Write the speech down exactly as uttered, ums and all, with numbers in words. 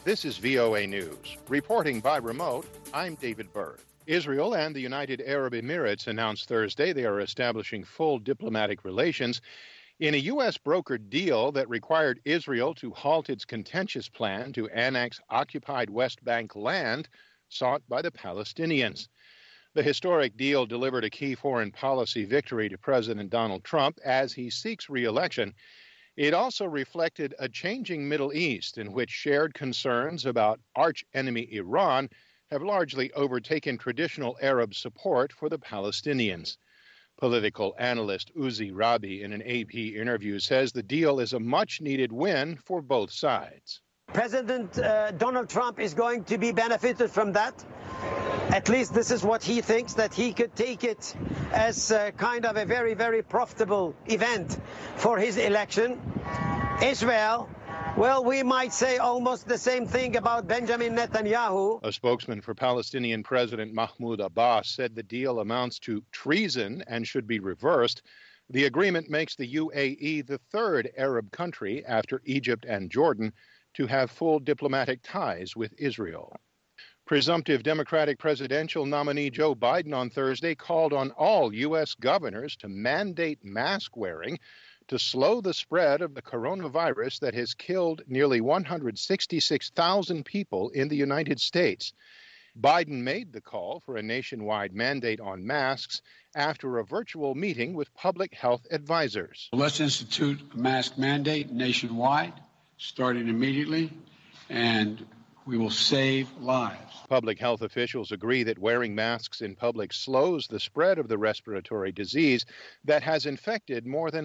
This is V O A News. Reporting by remote, I'm David Byrd. Israel and the United Arab Emirates announced Thursday they are establishing full diplomatic relations in a U S brokered deal that required Israel to halt its contentious plan to annex occupied West Bank land sought by the Palestinians. The historic deal delivered a key foreign policy victory to President Donald Trump as he seeks re-election. It also reflected a changing Middle East in which shared concerns about arch-enemy Iran have largely overtaken traditional Arab support for the Palestinians. Political analyst Uzi Rabi, in an A P interview, says the deal is a much-needed win for both sides. President uh, Donald Trump is going to be benefited from that. At least this is what he thinks, that he could take it as uh, kind of a very, very profitable event for his election. Israel, well, we might say almost the same thing about Benjamin Netanyahu. A spokesman for Palestinian President Mahmoud Abbas said the deal amounts to treason and should be reversed. The agreement makes the U A E the third Arab country after Egypt and Jordan to have full diplomatic ties with Israel. Presumptive Democratic presidential nominee Joe Biden on Thursday called on all U S governors to mandate mask wearing to slow the spread of the coronavirus that has killed nearly one hundred sixty-six thousand people in the United States. Biden made the call for a nationwide mandate on masks after a virtual meeting with public health advisors. Let's institute a mask mandate nationwide, starting immediately, and we will save lives. Public health officials agree that wearing masks in public slows the spread of the respiratory disease that has infected more than